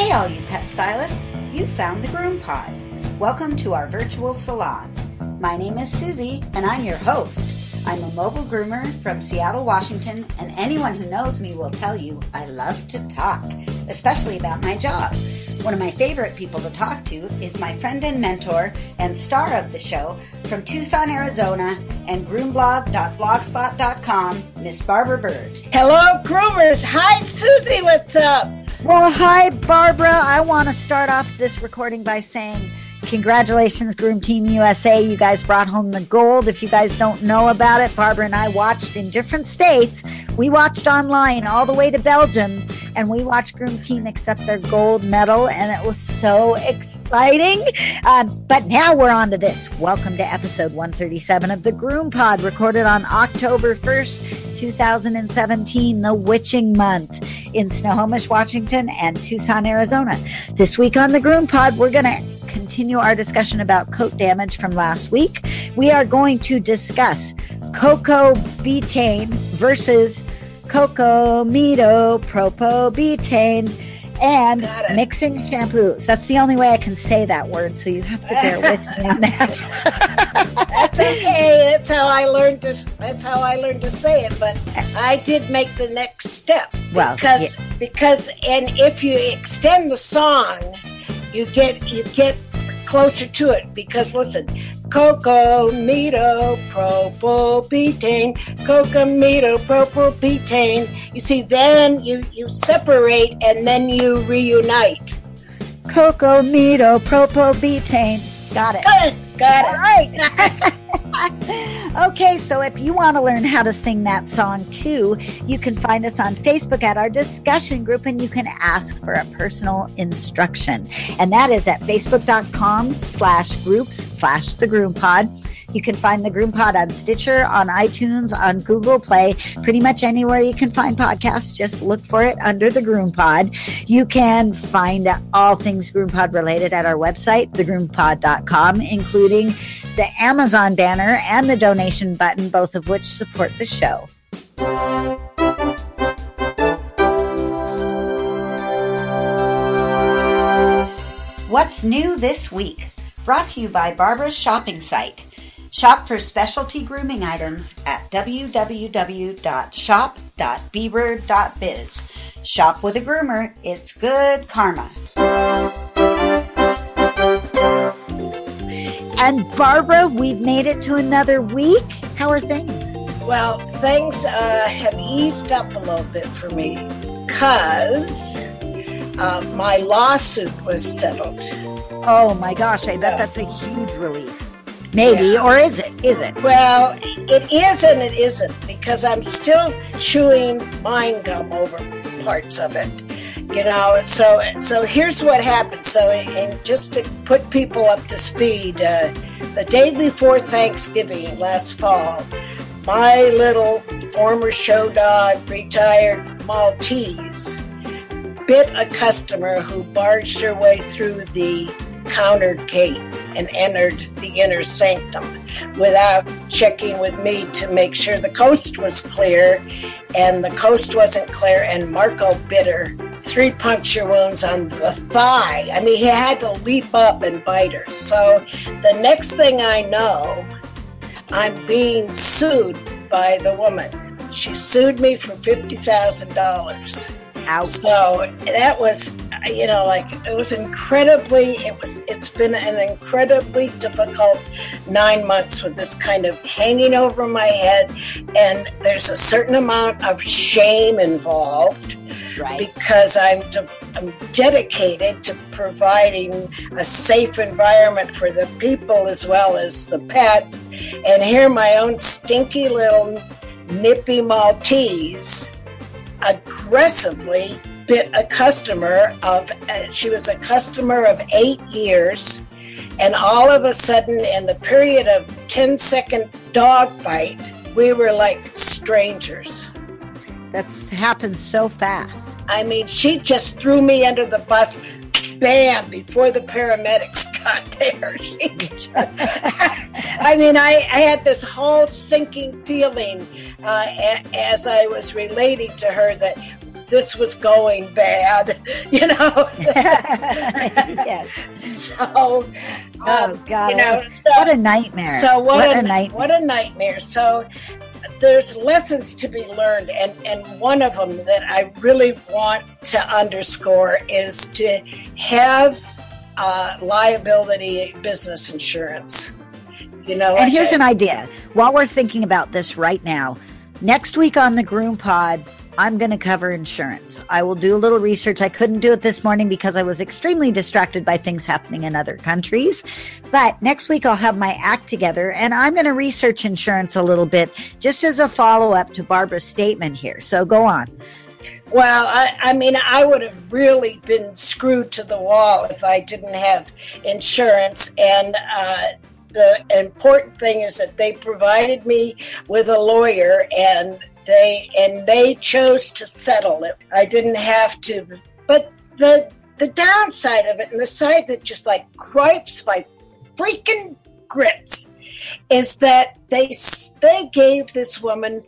Hey all you pet stylists, you found the Groom Pod. Welcome to our virtual salon. My name is Susie and I'm your host. I'm a mobile groomer from Seattle, Washington, and anyone who knows me will tell you I love to talk, especially about my job. One of my favorite people to talk to is my friend and mentor and star of the show from Tucson, Arizona, and groomblog.blogspot.com, Miss Barbara Bird. Hello, groomers. Hi, Susie. What's up? Well, hi, Barbara. I want to start off this recording by saying congratulations, Groom Team USA. You guys brought home the gold. If you guys don't know about it, Barbara and I watched in different states. We watched online all the way to Belgium, and we watched Groom Team accept their gold medal, and it was so exciting. But now we're on to this. Welcome to episode 137 of the Groom Pod, recorded on October 1st, 2017, the witching month in Snohomish, Washington, and Tucson, Arizona. This week on the Groom Pod, we're going to continue our discussion about coat damage from last week. We are going to discuss cocoa betaine versus cocamidopropobetaine and mixing shampoos. That's the only way I can say that word, so you have to bear with me on that. That's okay. That's how I learned to say it. But I did make the next step. Well, because and if you extend the song, you get closer to it. Because listen, cocamidopropobetaine. You see, then you separate and then you reunite. Cocamidopropobetaine. Got it. Got it. All right. Okay, so if you want to learn how to sing that song too, you can find us on Facebook at our discussion group, and you can ask for a personal instruction. And that is at facebook.com/groups/the Groom Pod. You can find the Groom Pod on Stitcher, on iTunes, on Google Play, pretty much anywhere you can find podcasts. Just look for it under the Groom Pod. You can find all things Groom Pod related at our website, thegroompod.com, including the Amazon banner and the donation button, both of which support the show. What's new this week? Brought to you by Barbara's shopping site. Shop for specialty grooming items at www.shop.bbird.biz. Shop with a groomer. It's good karma. And Barbara, we've made it to another week. How are things? Well, things have eased up a little bit for me because my lawsuit was settled. Oh my gosh, I bet that's a huge relief. Maybe, yeah. Or is it? Well, it is and it isn't, because I'm still chewing mind gum over parts of it. You know, so here's what happened. So, and just to put people up to speed, the day before Thanksgiving last fall, my little former show dog, retired Maltese, bit a customer who barged her way through the countered gate and entered the inner sanctum without checking with me to make sure the coast was clear, and the coast wasn't clear, and Marco bit her 3 puncture wounds on the thigh. I mean, he had to leap up and bite her. So the next thing I know, I'm being sued by the woman. She sued me for $50,000. Ouch. So that was, it's been an incredibly difficult 9 months with this kind of hanging over my head, and there's a certain amount of shame involved, right? Because I'm dedicated to providing a safe environment for the people as well as the pets, and here my own stinky little nippy Maltese aggressively bit a customer she was a customer of 8 years, and all of a sudden in the period of 10-second dog bite, we were like strangers. That's happened so fast. I mean, she just threw me under the bus, bam, before the paramedics got there. I had this whole sinking feeling as I was relating to her that this was going bad, you know. Yes. So, oh God, you know, what a nightmare. So what a nightmare. What a nightmare. So there's lessons to be learned, and one of them that I really want to underscore is to have liability business insurance. You know, and here's an idea. While we're thinking about this right now, next week on the Groom Pod, I'm going to cover insurance. I will do a little research. I couldn't do it this morning because I was extremely distracted by things happening in other countries. But next week I'll have my act together and I'm going to research insurance a little bit just as a follow-up to Barbara's statement here. So go on. Well, I mean, I would have really been screwed to the wall if I didn't have insurance. And the important thing is that they provided me with a lawyer, and they chose to settle it. I didn't have to. But the downside of it, and the side that just like gripes my freaking grits, is that they gave this woman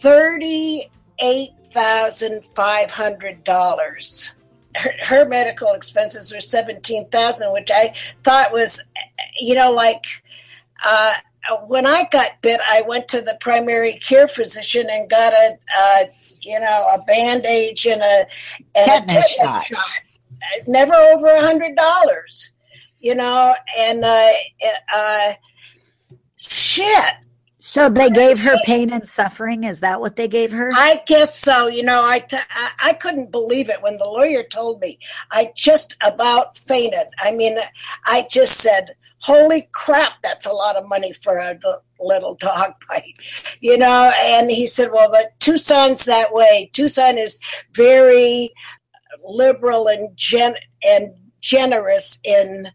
$38,500. Her medical expenses were $17,000, which I thought was, you know, like. When I got bit, I went to the primary care physician and got a bandage and a tetanus shot. Never over $100, you know, and shit. So they gave her pain and suffering. Is that what they gave her? I guess so. You know, I couldn't believe it when the lawyer told me. I just about fainted. I mean, I just said, holy crap, that's a lot of money for a little dog bite, you know? And he said, well, the Tucson's that way. Tucson is very liberal and generous in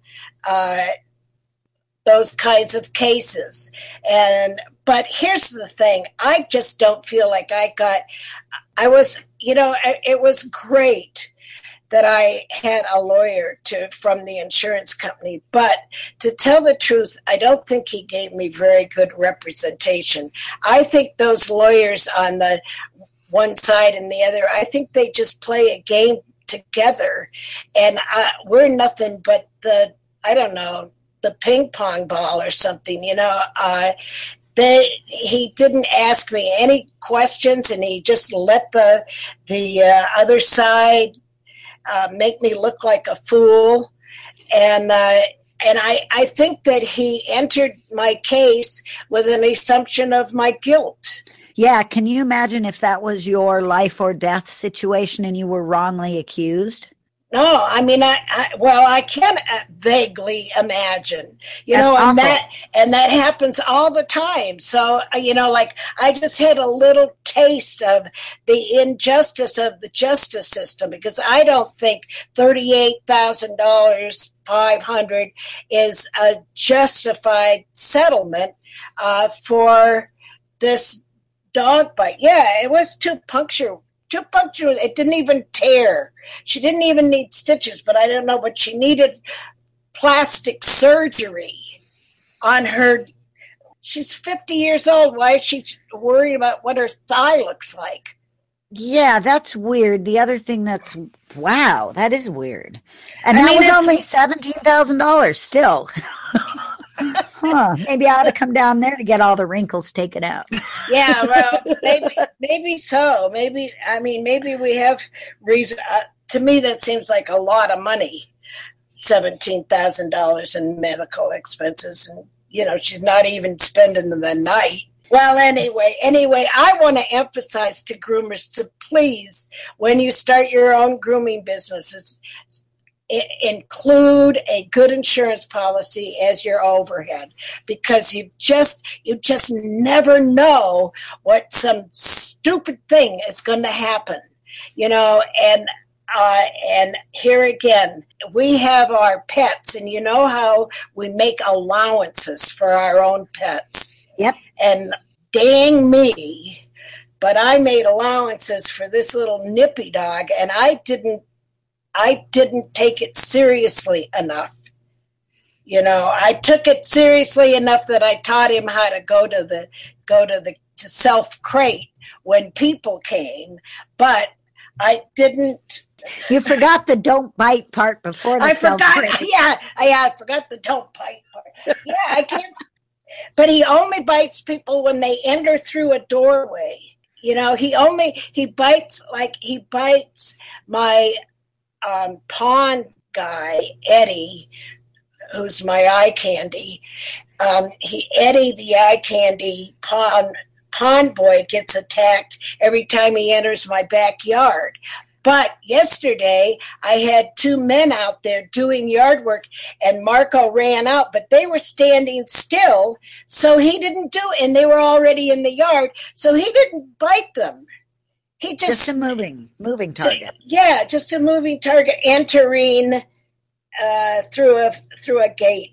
those kinds of cases. But here's the thing. I just don't feel like it was great that I had a lawyer from the insurance company. But to tell the truth, I don't think he gave me very good representation. I think those lawyers on the one side and the other, I think they just play a game together. And we're nothing but the ping pong ball or something, you know. He didn't ask me any questions, and he just let the other side make me look like a fool. And I think that he entered my case with an assumption of my guilt. Yeah. Can you imagine if that was your life or death situation and you were wrongly accused? No, I mean, I can vaguely imagine, you That's know, awful. and that happens all the time. So, you know, like I just had a little taste of the injustice of the justice system, because I don't think $38,500 is a justified settlement for this dog bite. Yeah, it was too punctured. It didn't even tear. She didn't even need stitches, but I don't know, but she needed plastic surgery on her. She's 50 years old. Why is she worried about what her thigh looks like? Yeah, that's weird. The other thing wow, that is weird. And that was only $17,000 still. Huh. Maybe I ought to come down there to get all the wrinkles taken out. Yeah, well, maybe so. Maybe we have reason. To me, that seems like a lot of money, $17,000 in medical expenses, and you know she's not even spending the night. Well, anyway, I want to emphasize to groomers to please, when you start your own grooming businesses, include a good insurance policy as your overhead, because you just never know what some stupid thing is going to happen, you know. And here again, we have our pets, and you know how we make allowances for our own pets. Yep. And dang me, but I made allowances for this little nippy dog, and I didn't take it seriously enough. You know, I took it seriously enough that I taught him how to go to the self crate when people came, but I didn't. You forgot the don't bite part before the I forgot. Yeah, I forgot the don't bite part. Yeah, I can't. But he only bites people when they enter through a doorway. You know, he bites my pawn guy, Eddie, who's my eye candy. Eddie, the eye candy pawn boy, gets attacked every time he enters my backyard. But yesterday, I had two men out there doing yard work, and Marco ran out, but they were standing still, so he didn't do it, and they were already in the yard, so he didn't bite them. He just a moving target. Just a moving target entering through a gate.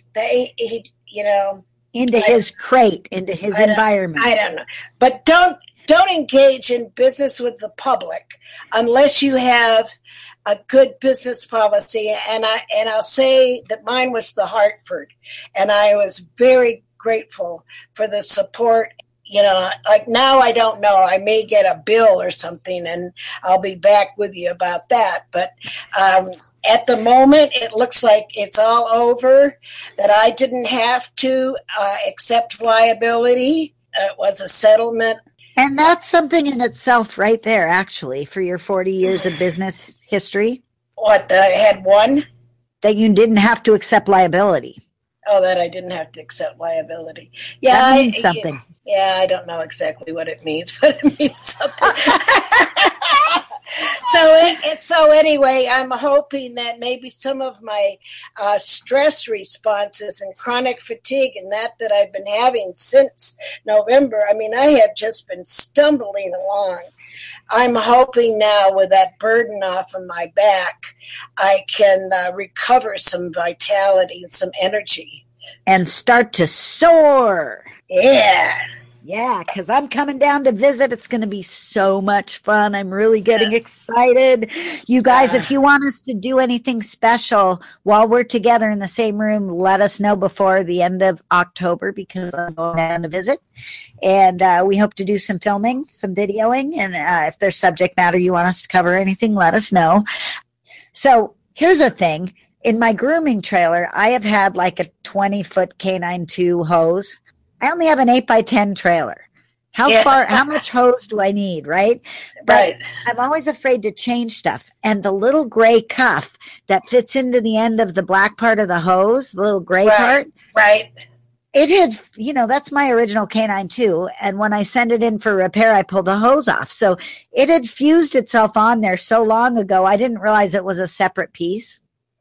Into his crate, into his environment. I don't know, but don't engage in business with the public unless you have a good business policy. And I'll say that mine was the Hartford, and I was very grateful for the support. You know, like now I don't know. I may get a bill or something, and I'll be back with you about that. But at the moment, it looks like it's all over, that I didn't have to accept liability. It was a settlement. And that's something in itself right there, actually, for your 40 years of business history. What, that I had one? That you didn't have to accept liability. Oh, that I didn't have to accept liability. Yeah, that means something. Yeah, I don't know exactly what it means, but it means something. So anyway, I'm hoping that maybe some of my stress responses and chronic fatigue and that I've been having since November, I mean, I have just been stumbling along. I'm hoping now with that burden off of my back, I can recover some vitality and some energy. And start to soar. Yeah. Yeah, because I'm coming down to visit. It's going to be so much fun. I'm really getting excited. You guys, if you want us to do anything special while we're together in the same room, let us know before the end of October, because I'm going down to visit. And we hope to do some filming, some videoing. And if there's subject matter you want us to cover, anything, let us know. So here's the thing. In my grooming trailer, I have had like a 20-foot Canine 2 hose. I only have an 8x10 trailer. How much hose do I need, right? But I'm always afraid to change stuff. And the little gray cuff that fits into the end of the black part of the hose, the little gray part. Right. It had, that's my original Canine 2. And when I sent it in for repair, I pulled the hose off. So it had fused itself on there so long ago, I didn't realize it was a separate piece.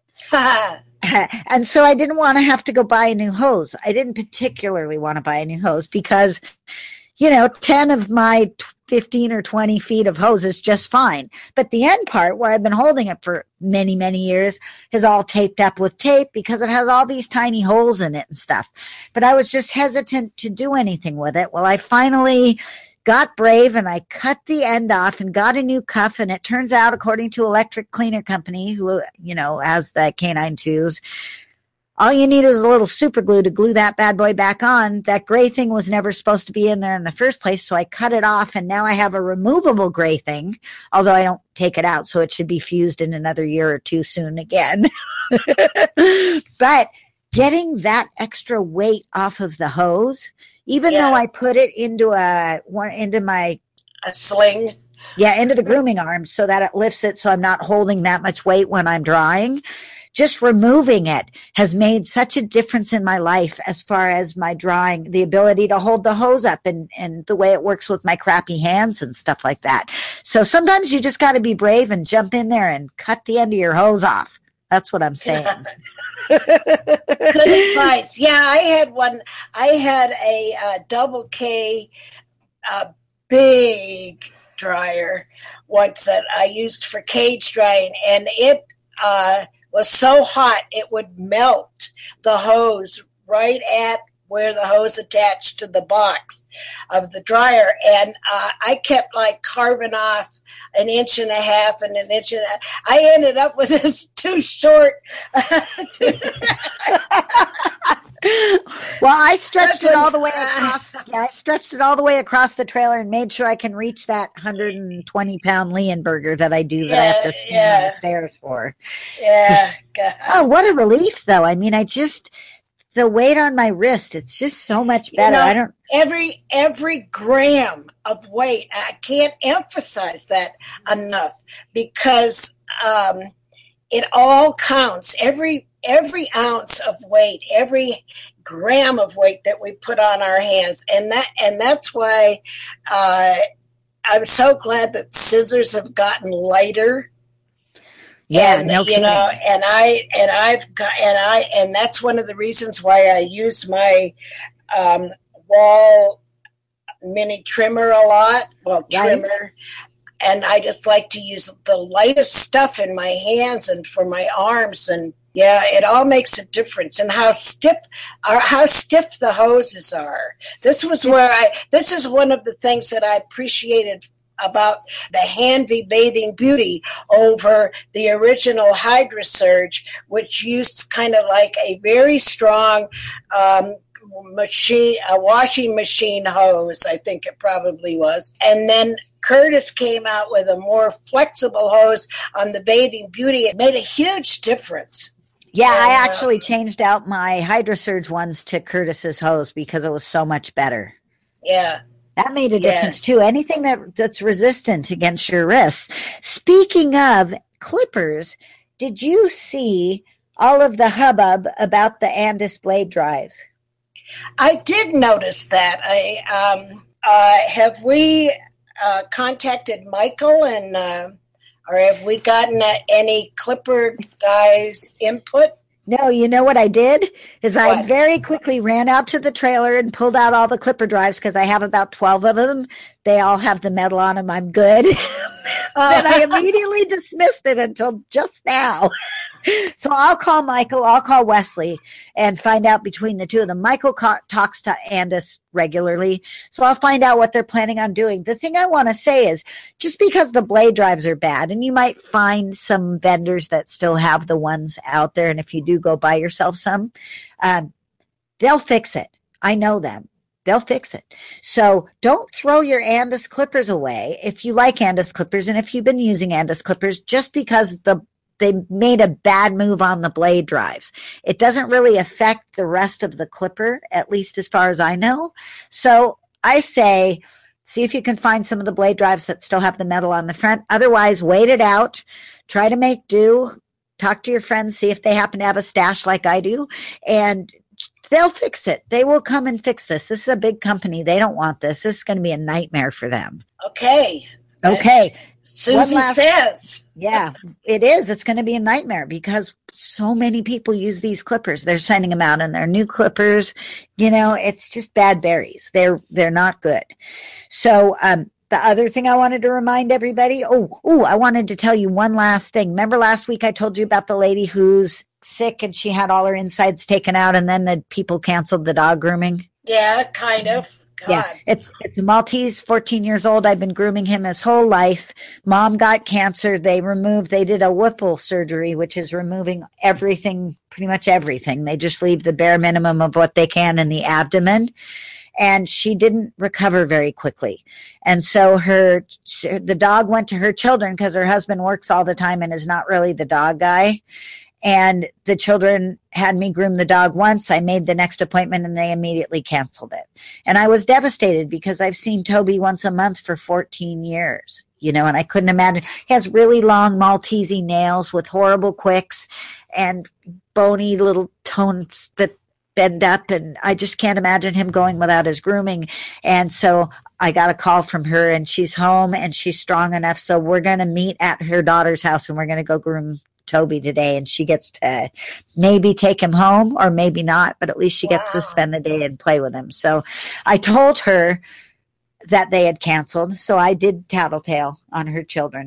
And so I didn't want to have to go buy a new hose. I didn't particularly want to buy a new hose because, 10 of my 15 or 20 feet of hose is just fine. But the end part where I've been holding it for many, many years is all taped up with tape because it has all these tiny holes in it and stuff. But I was just hesitant to do anything with it. Well, I finally got brave and I cut the end off and got a new cuff. And it turns out, according to Electric Cleaner Company, who, has the Canine 2s, all you need is a little super glue to glue that bad boy back on. That gray thing was never supposed to be in there in the first place. So I cut it off and now I have a removable gray thing, although I don't take it out. So it should be fused in another year or two soon again. But getting that extra weight off of the hose, even though I put it into a sling. Yeah, into the grooming arm so that it lifts it so I'm not holding that much weight when I'm drying. Just removing it has made such a difference in my life as far as my drying, the ability to hold the hose up and the way it works with my crappy hands and stuff like that. So sometimes you just got to be brave and jump in there and cut the end of your hose off. That's what I'm saying. Good advice. Yeah, I had one. I had a double K big dryer once that I used for cage drying, and it was so hot it would melt the hose right at where the hose attached to the box of the dryer. And I kept like carving off an inch and a half and an inch and a half. I ended up with this too short. Well, I stretched it all the way across. Yeah, I stretched it all the way across the trailer and made sure I can reach that 120-pound Leonberger that I do that I have to stand on the stairs for. Yeah. God. Oh, what a relief, though. I mean, the weight on my wrist, it's just so much better. I don't. Every gram of weight, I can't emphasize that enough because it all counts. Every ounce of weight, every gram of weight that we put on our hands, and that's why I'm so glad that scissors have gotten lighter. Yeah, no kidding. And that's one of the reasons why I use my wall mini trimmer a lot. Well, trimmer. Right. And I just like to use the lightest stuff in my hands and for my arms. And yeah, it all makes a difference. And how stiff the hoses are. This is one of the things that I appreciated about the Hanvey Bathing Beauty over the original HydroSurge, which used kind of like a very strong a washing machine hose, I think it probably was. And then Curtis came out with a more flexible hose on the Bathing Beauty. It made a huge difference. Yeah, I actually changed out my HydroSurge ones to Curtis's hose because it was so much better. Yeah. That made a difference too. Anything that's resistant against your wrists. Speaking of clippers, did you see all of the hubbub about the Andis blade drives? I did notice that. Have we contacted Michael or have we gotten any clipper guys' input? No, you know what I did is I very quickly ran out to the trailer and pulled out all the clipper drives because I have about 12 of them. They all have the metal on them. I'm good. Then I immediately dismissed it until just now. So I'll call Michael, I'll call Wesley and find out between the two of them. Michael talks to Andis regularly, so I'll find out what they're planning on doing. The thing I want to say is just because the blade drives are bad, and you might find some vendors that still have the ones out there, and if you do go buy yourself some, they'll fix it. I know them. They'll fix it. So don't throw your Andis clippers away if you like Andis clippers and if you've been using Andis clippers just because they made a bad move on the blade drives. It doesn't really affect the rest of the clipper, at least as far as I know. So I say, see if you can find some of the blade drives that still have the metal on the front. Otherwise, wait it out. Try to make do. Talk to your friends, see if they happen to have a stash like I do, and they'll fix it. They will come and fix this. This is a big company. They don't want this. This is going to be a nightmare for them. Okay. Susie says. Yeah, it is. It's going to be a nightmare because so many people use these clippers. They're sending them out and they're new clippers. You know, it's just bad berries. They're not good. So the other thing I wanted to remind everybody, I wanted to tell you one last thing. Remember last week I told you about the lady who's sick and she had all her insides taken out and then the people canceled the dog grooming? Yeah, kind of. God. Yeah, it's a Maltese, 14 years old. I've been grooming him his whole life. Mom got cancer. They did a Whipple surgery, which is removing everything, pretty much everything. They just leave the bare minimum of what they can in the abdomen. And she didn't recover very quickly. And so the dog went to her children because her husband works all the time and is not really the dog guy. And the children had me groom the dog once. I made the next appointment and they immediately canceled it. And I was devastated because I've seen Toby once a month for 14 years, and I couldn't imagine. He has really long Maltese nails with horrible quicks and bony little tones that bend up. And I just can't imagine him going without his grooming. And so I got a call from her and she's home and she's strong enough. So we're going to meet at her daughter's house and we're going to go groom Toby today, and she gets to maybe take him home or maybe not, but at least she gets to spend the day and play with him. So I told her that they had canceled, so I did tattletale on her children.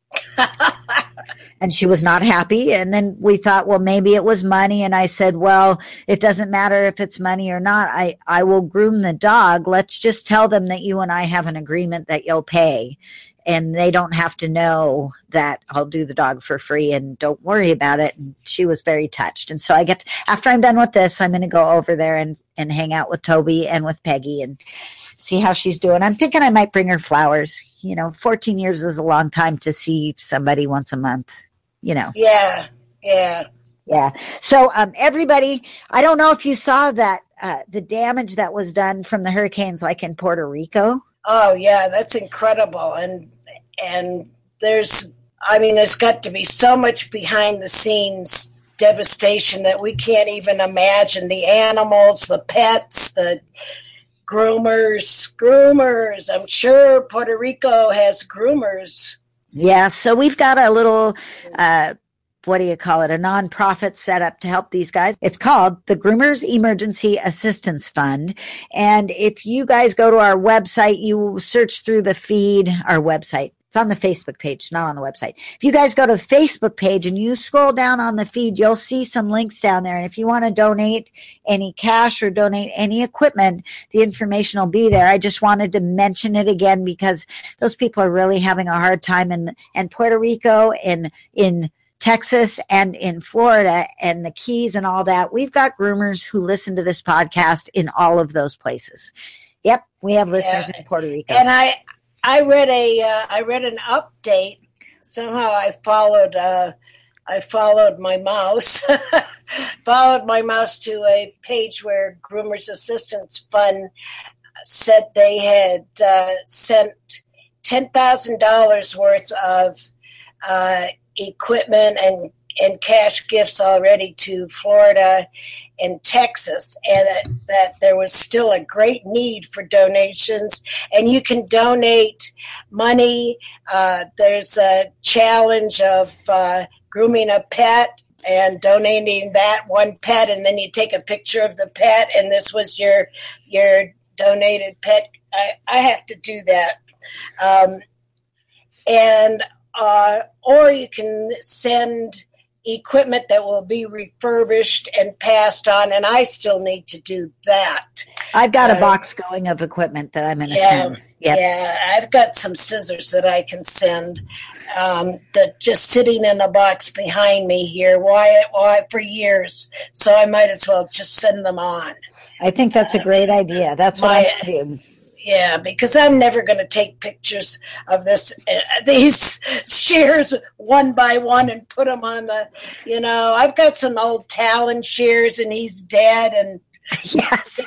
And she was not happy. And then we thought, well, maybe it was money. And I said, well, it doesn't matter if it's money or not. I will groom the dog. Let's just tell them that you and I have an agreement that you'll pay. and they don't have to know that I'll do the dog for free and don't worry about it. And she was very touched. And so after I'm done with this, I'm going to go over there and hang out with Toby and with Peggy and see how she's doing. I'm thinking I might bring her flowers. 14 years is a long time to see somebody once a month, Yeah. Yeah. So everybody, I don't know if you saw that the damage that was done from the hurricanes, like in Puerto Rico. Oh yeah, that's incredible. And there's got to be so much behind the scenes devastation that we can't even imagine. The animals, the pets, the groomers. I'm sure Puerto Rico has groomers. Yeah. So we've got a little, what do you call it? A nonprofit set up to help these guys. It's called the Groomers Emergency Assistance Fund. And if you guys go to our website, you search through the feed, our website. It's on the Facebook page, not on the website. If you guys go to the Facebook page and you scroll down on the feed, you'll see some links down there. And if you want to donate any cash or donate any equipment, the information will be there. I just wanted to mention it again because those people are really having a hard time in Puerto Rico and in Texas and in Florida and the Keys and all that. We've got groomers who listen to this podcast in all of those places. Yep, we have listeners in Puerto Rico. And I read an update. Somehow I followed my mouse, to a page where Groomers Assistance Fund said they had sent $10,000 worth of equipment and cash gifts already to Florida and Texas, and that there was still a great need for donations. And you can donate money. There's a challenge of grooming a pet and donating that one pet, and then you take a picture of the pet, and this was your donated pet. I have to do that. Or you can send equipment that will be refurbished and passed on, and I still need to do that. I've got a box going of equipment that I'm going to send. Yep. Yeah, I've got some scissors that I can send that just sitting in a box behind me here. Why for years? So I might as well just send them on. I think that's a great idea. That's what I'm going to do. Yeah, because I'm never going to take pictures of these shears one by one and put them on the, I've got some old Talon shears and he's dead, and yes,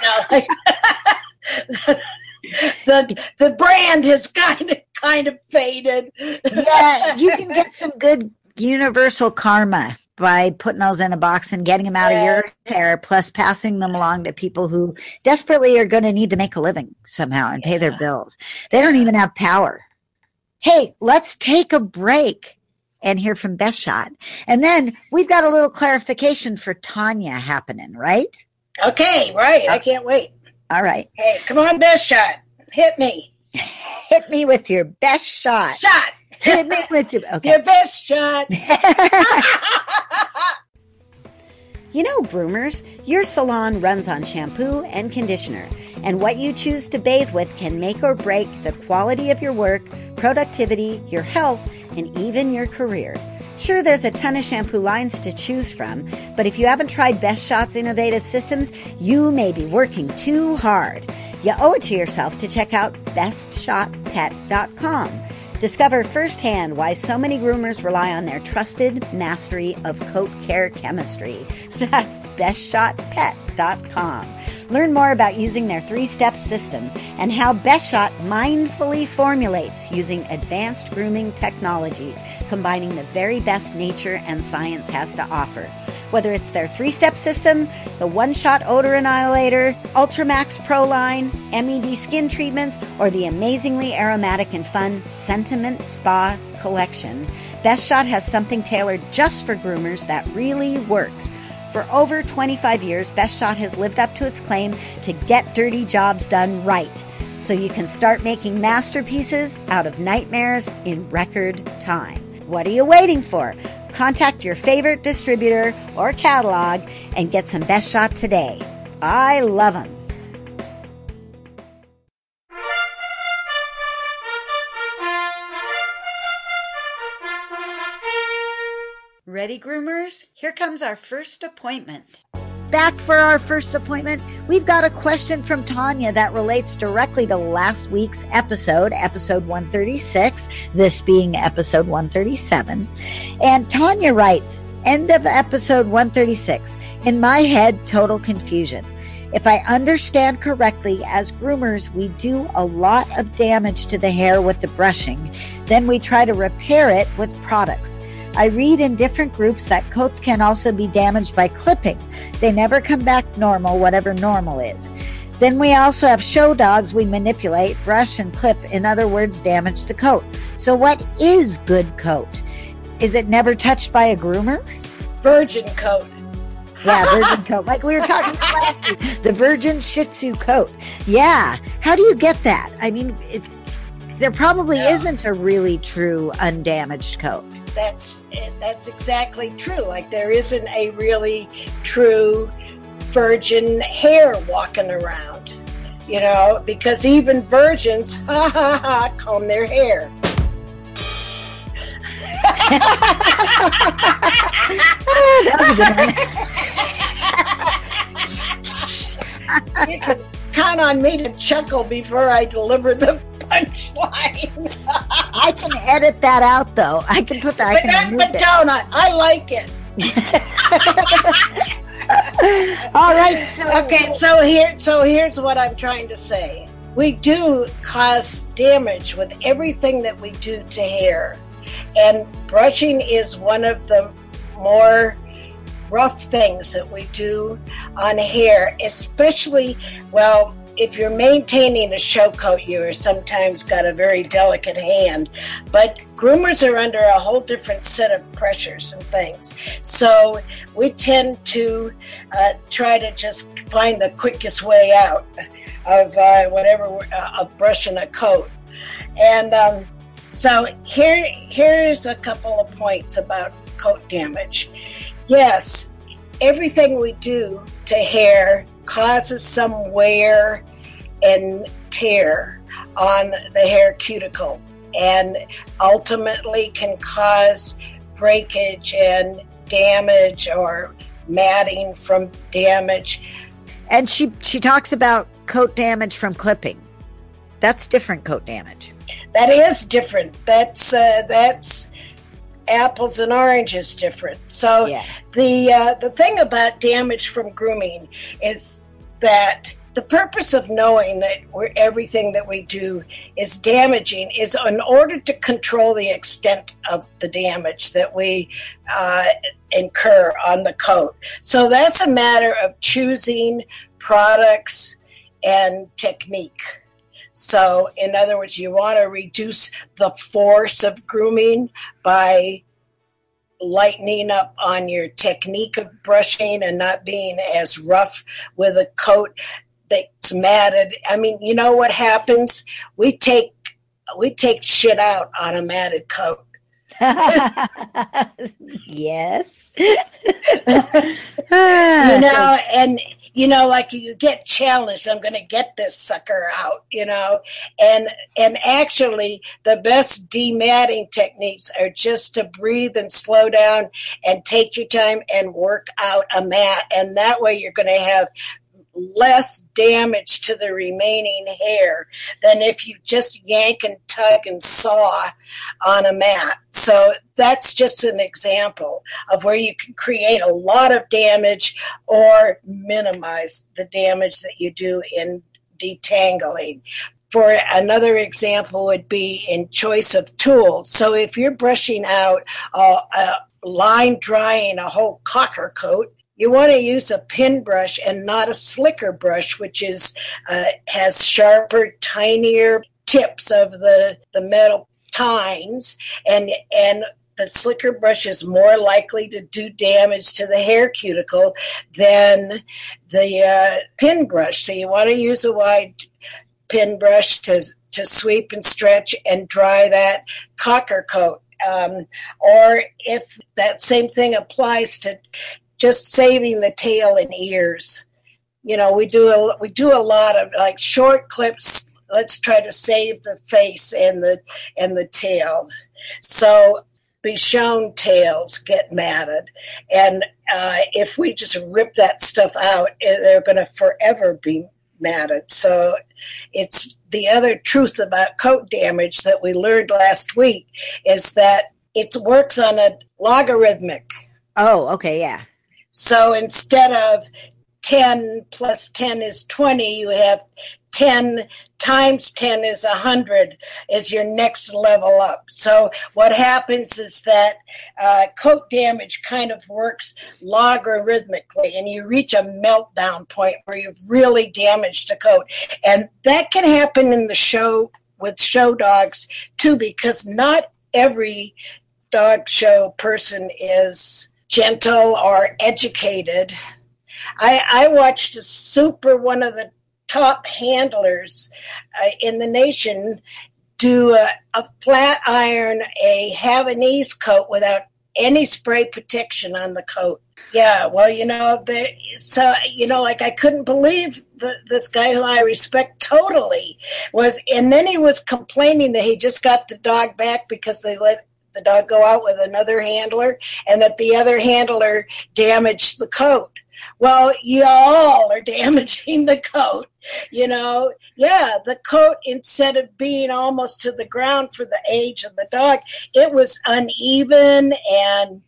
the brand has kind of faded. Yeah, you can get some good universal karma by putting those in a box and getting them out of your hair, plus passing them along to people who desperately are going to need to make a living somehow and pay their bills. They don't even have power. Hey, let's take a break and hear from Best Shot. And then we've got a little clarification for Tanya happening, right? Okay, right. I can't wait. All right. Hey, come on, Best Shot. Hit me. Hit me with your best shot. Hit me with your best shot. Groomers, your salon runs on shampoo and conditioner, and what you choose to bathe with can make or break the quality of your work, productivity, your health, and even your career. Sure, there's a ton of shampoo lines to choose from, but if you haven't tried Best Shot's innovative systems, you may be working too hard. You owe it to yourself to check out bestshotpet.com. Discover firsthand why so many groomers rely on their trusted mastery of coat care chemistry. That's bestshotpet.com. Learn more about using their 3-step system and how Best Shot mindfully formulates using advanced grooming technologies, combining the very best nature and science has to offer. Whether it's their 3-step system, the One-Shot Odor Annihilator, Ultramax Pro line, MED skin treatments, or the amazingly aromatic and fun Sentiment Spa collection, Best Shot has something tailored just for groomers that really works. For over 25 years, Best Shot has lived up to its claim to get dirty jobs done right, so you can start making masterpieces out of nightmares in record time. What are you waiting for? Contact your favorite distributor or catalog and get some Best Shot today. I love them. Ready, groomers? Here comes our first appointment. Back for our first appointment, we've got a question from Tanya that relates directly to last week's episode 136, this being episode 137. And Tanya writes, end of episode 136, in my head, total confusion. If I understand correctly, as groomers, we do a lot of damage to the hair with the brushing. Then we try to repair it with products. I read in different groups that coats can also be damaged by clipping. They never come back normal, whatever normal is. Then we also have show dogs we manipulate, brush, and clip. In other words, damage the coat. So what is good coat? Is it never touched by a groomer? Virgin coat. Yeah, virgin coat. Like we were talking about last week, the virgin Shih Tzu coat. Yeah. How do you get that? I mean, there probably isn't a really true undamaged coat. That's exactly true. Like there isn't a really true virgin hair walking around, because even virgins, comb their hair. You can count on me to chuckle before I deliver the punchline. I can edit that out, though. I can put that. But don't I like it. All right. So here's what I'm trying to say. We do cause damage with everything that we do to hair, and brushing is one of the more rough things that we do on hair, especially, if you're maintaining a show coat, you are sometimes got a very delicate hand, but groomers are under a whole different set of pressures and things. So we tend to try to just find the quickest way out of of brushing a coat. And so here's a couple of points about coat damage. Yes, everything we do to hair causes some wear and tear on the hair cuticle and ultimately can cause breakage and damage or matting from damage. And she talks about coat damage from clipping. That's different coat damage. That is different. That's apples and oranges different. So yeah. The thing about damage from grooming is that the purpose of knowing that everything that we do is damaging is in order to control the extent of the damage that we incur on the coat. So that's a matter of choosing products and technique. So, in other words, you want to reduce the force of grooming by lightening up on your technique of brushing and not being as rough with a coat that's matted. I mean, you know what happens? We take shit out on a matted coat. Yes. Like you get challenged, I'm going to get this sucker out, and actually the best dematting techniques are just to breathe and slow down and take your time and work out a mat. And that way you're going to have less damage to the remaining hair than if you just yank and tug and saw on a mat. So that's just an example of where you can create a lot of damage or minimize the damage that you do in detangling. For another example would be in choice of tools. So if you're brushing out line drying a whole cocker coat, you want to use a pin brush and not a slicker brush, which has sharper, tinier tips of the metal tines, and the slicker brush is more likely to do damage to the hair cuticle than the pin brush. So you want to use a wide pin brush to sweep and stretch and dry that cocker coat. Or if that same thing applies to just saving the tail and ears. We do a lot of like short clips. Let's try to save the face and the tail. So Bichon tails get matted. And if we just rip that stuff out, they're going to forever be matted. So it's the other truth about coat damage that we learned last week is that it works on a logarithmic. Oh, okay, yeah. So instead of 10 plus 10 is 20, you have 10 times 10 is 100 is your next level up. So what happens is that coat damage kind of works logarithmically, and you reach a meltdown point where you've really damaged a coat. And that can happen in the show with show dogs too, because not every dog show person is gentle or educated. I watched one of the top handlers in the nation do a flat iron a Havanese coat without any spray protection on the coat. Yeah, well, like I couldn't believe this guy who I respect totally and then he was complaining that he just got the dog back because they let the dog go out with another handler and that the other handler damaged the coat. Well, y'all are damaging the coat, Yeah, the coat, instead of being almost to the ground for the age of the dog, it was uneven and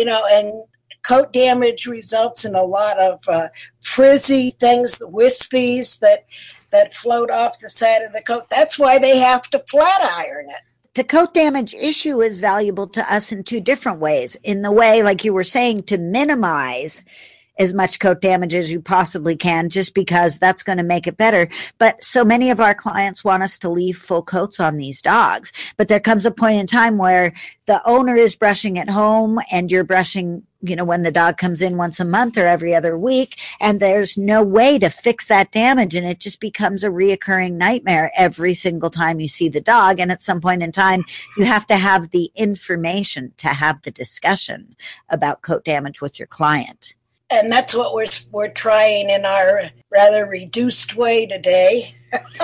coat damage results in a lot of frizzy things, wispies that float off the side of the coat. That's why they have to flat iron it. The coat damage issue is valuable to us in two different ways. In the way, like you were saying, to minimize as much coat damage as you possibly can, just because that's going to make it better. But so many of our clients want us to leave full coats on these dogs. But there comes a point in time where the owner is brushing at home and you're brushing, when the dog comes in once a month or every other week, and there's no way to fix that damage. And it just becomes a reoccurring nightmare every single time you see the dog. And at some point in time, you have to have the information to have the discussion about coat damage with your client. And that's what we're trying in our rather reduced way today.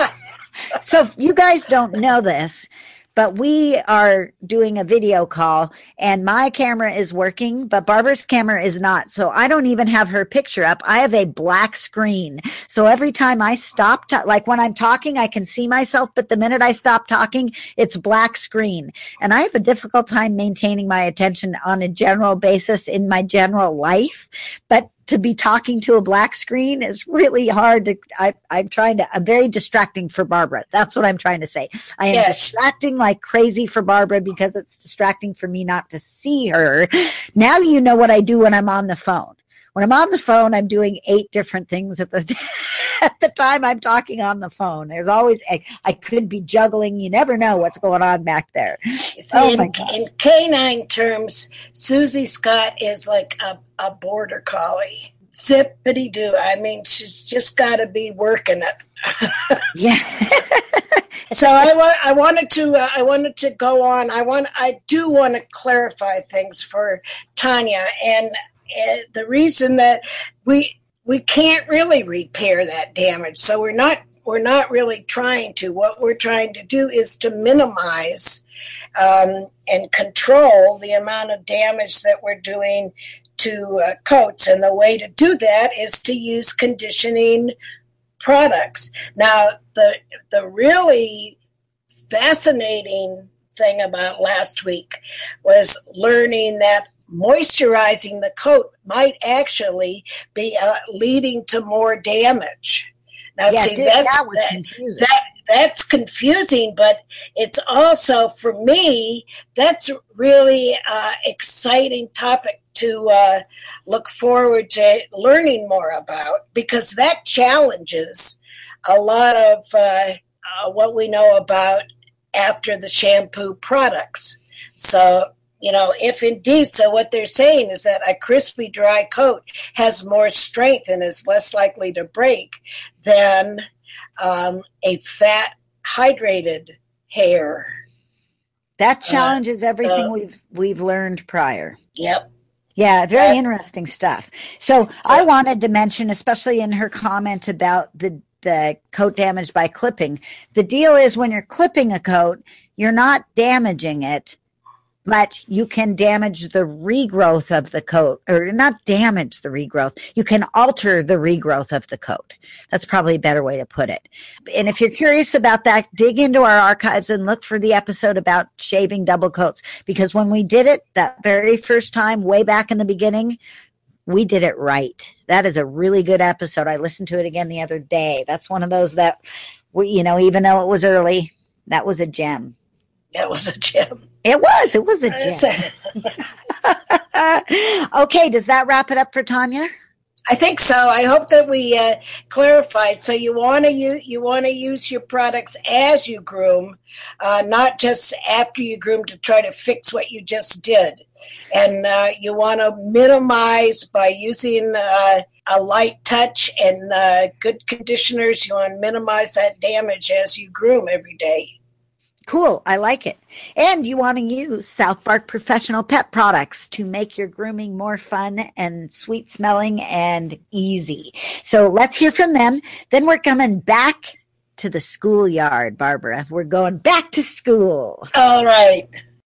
So you guys don't know this, but we are doing a video call and my camera is working, but Barbara's camera is not. So I don't even have her picture up. I have a black screen. So every time I stop, like when I'm talking, I can see myself, but the minute I stop talking, it's black screen. And I have a difficult time maintaining my attention on a general basis in my general life. But to be talking to a black screen is really hard. I'm very distracting for Barbara. That's what I'm trying to say. I am distracting like crazy for Barbara because it's distracting for me not to see her. Now you know what I do when I'm on the phone. When I'm on the phone, I'm doing 8 different things at the time I'm talking on the phone. There's always, I could be juggling. You never know what's going on back there. See, in canine terms, Susie Scott is like a border collie. Zippity-doo. I mean, she's just got to be working it. Yeah. So I wanted to go on. I do want to clarify things for Tanya, and the reason that we can't really repair that damage. So we're not really trying to. What we're trying to do is to minimize and control the amount of damage that we're doing to coats. And the way to do that is to use conditioning products. Now, the really fascinating thing about last week was learning that moisturizing the coat might actually be leading to more damage. Now, that's confusing, but it's also, for me, that's really exciting topic to look forward to learning more about, because that challenges a lot of what we know about after the shampoo products. So, if indeed, so what they're saying is that a crispy, dry coat has more strength and is less likely to break than a fat, hydrated hair. That challenges everything we've learned prior. Yep. Yeah, very interesting stuff. So I wanted to mention, especially in her comment about the coat damage by clipping, the deal is when you're clipping a coat, you're not damaging it. but you can damage the regrowth of the coat, or not damage the regrowth. You can alter the regrowth of the coat. That's probably a better way to put it. And if you're curious about that, dig into our archives and look for the episode about shaving double coats, because when we did it that very first time, way back in the beginning, we did it right. That is a really good episode. I listened to it again the other day. That's one of those that, even though it was early, that was a gem. That was a gem. It was a gem. Okay, does that wrap it up for Tanya? I think so. I hope that we clarified. So you want to use your products as you groom, not just after you groom to try to fix what you just did. And you want to minimize by using a light touch and good conditioners. You want to minimize that damage as you groom every day. Cool. I like it. And you want to use South Bark Professional Pet products to make your grooming more fun and sweet smelling and easy. So let's hear from them. Then we're coming back to the schoolyard, Barbara. We're going back to school. All right.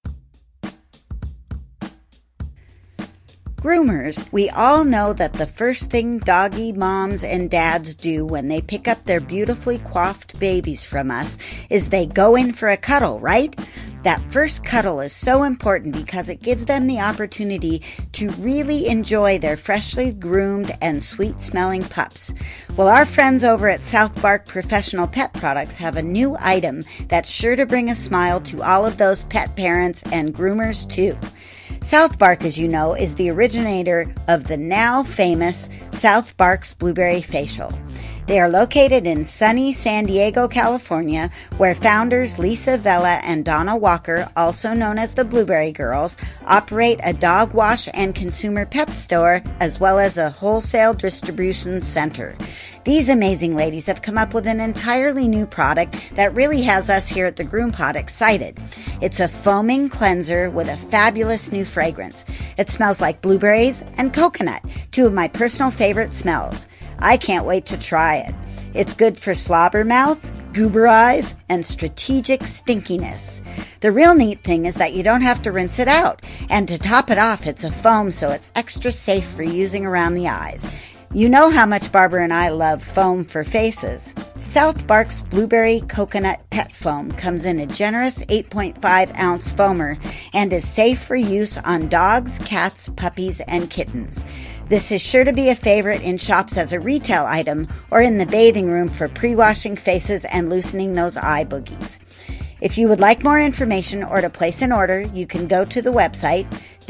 Groomers, we all know that the first thing doggy moms and dads do when they pick up their beautifully coiffed babies from us is they go in for a cuddle, right? That first cuddle is so important because it gives them the opportunity to really enjoy their freshly groomed and sweet-smelling pups. Well, our friends over at South Bark Professional Pet Products have a new item that's sure to bring a smile to all of those pet parents and groomers too. South Bark, as you know, is the originator of the now famous South Bark's Blueberry Facial. They are located in sunny San Diego, California, where founders Lisa Vela and Donna Walker, also known as the Blueberry Girls, operate a dog wash and consumer pet store as well as a wholesale distribution center. These amazing ladies have come up with an entirely new product that really has us here at the Groom Pod excited. It's a foaming cleanser with a fabulous new fragrance. It smells like blueberries and coconut, two of my personal favorite smells. I can't wait to try it. It's good for slobber mouth, goober eyes, and strategic stinkiness. The real neat thing is that you don't have to rinse it out. And to top it off, it's a foam, so it's extra safe for using around the eyes. You know how much Barbara and I love foam for faces. South Bark's Blueberry Coconut Pet Foam comes in a generous 8.5-ounce foamer and is safe for use on dogs, cats, puppies, and kittens. This is sure to be a favorite in shops as a retail item or in the bathing room for pre-washing faces and loosening those eye boogies. If you would like more information or to place an order, you can go to the website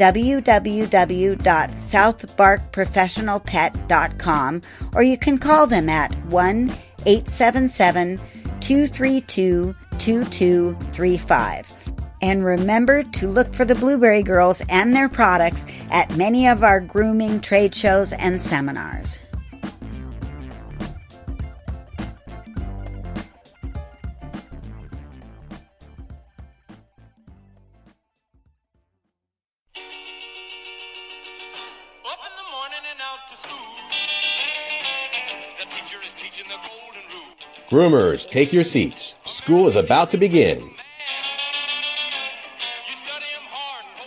www.southbarkprofessionalpet.com, or you can call them at 1-877-232-2235. And remember to look for the Blueberry Girls and their products at many of our grooming trade shows and seminars. Up in the morning and out to school. The teacher is teaching the golden rule. Groomers, take your seats. School is about to begin. You study 'em hard and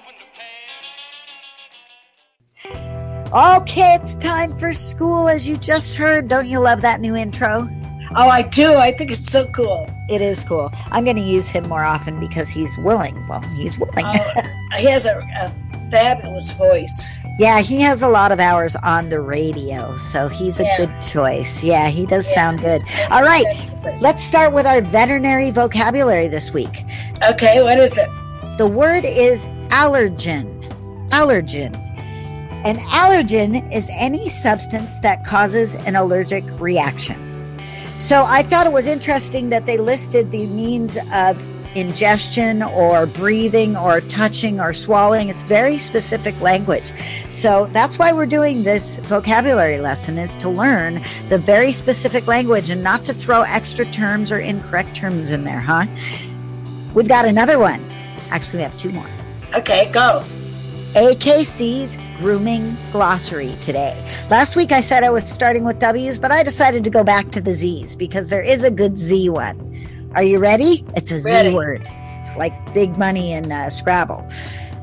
hoping to pass. Okay, it's time for school, as you just heard. Don't you love that new intro? Oh, I do. I think it's so cool. It is cool. I'm going to use him more often because he's willing. Well, he's willing. He has a fabulous voice. Yeah, he has a lot of hours on the radio, so he's a good choice. Yeah, he does sound good. All right, let's start with our veterinary vocabulary this week. Okay, what is it? The word is allergen. Allergen. An allergen is any substance that causes an allergic reaction. So I thought it was interesting that they listed the means of ingestion or breathing or touching or swallowing. It's very specific language. So that's why we're doing this vocabulary lesson, is to learn the very specific language and not to throw extra terms or incorrect terms in there, huh? We've got another one. Actually, we have two more. Okay, go. AKC's Grooming Glossary today. Last week I said I was starting with W's, but I decided to go back to the Z's because there is a good Z one. Are you ready? It's a Ready. Z word. It's like big money in Scrabble.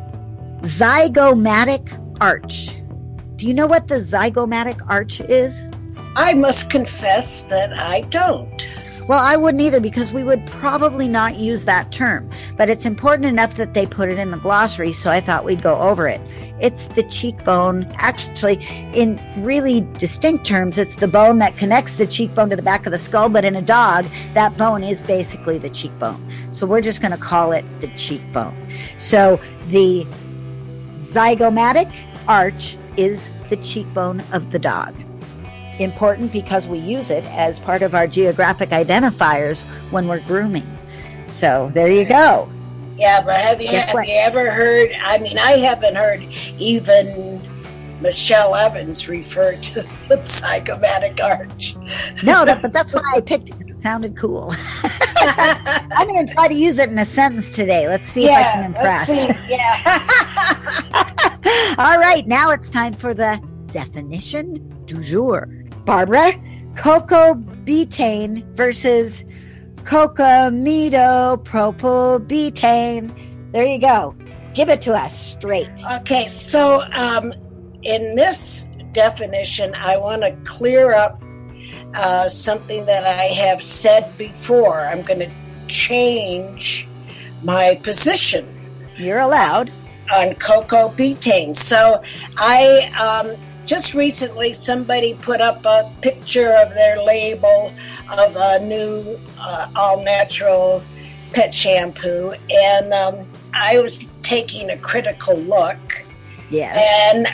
zygomatic arch. Do you know what the zygomatic arch is? I must confess that I don't. Well, I wouldn't either, because we would probably not use that term, but it's important enough that they put it in the glossary, so I thought we'd go over it. It's the cheekbone. Actually, in really distinct terms, it's the bone that connects the cheekbone to the back of the skull, but in a dog, that bone is basically the cheekbone. So we're just going to call it the cheekbone. So the zygomatic arch is the cheekbone of the dog. Important because we use it as part of our geographic identifiers when we're grooming. So there you go. Yeah, but have you ever heard, I mean, I haven't heard even Michelle Evans refer to the zygomatic arch. No, but that's why I picked it. It sounded cool. I'm going to try to use it in a sentence today. Let's see if I can impress. All right, now it's time for the definition du jour. Barbara, cocobetane versus cocamidopropylbetane. There you go. Give it to us straight. Okay, so in this definition, I want to clear up something that I have said before. I'm going to change my position. You're allowed. On cocobetane. So I just recently somebody put up a picture of their label of a new all-natural pet shampoo, and I was taking a critical look. Yeah. And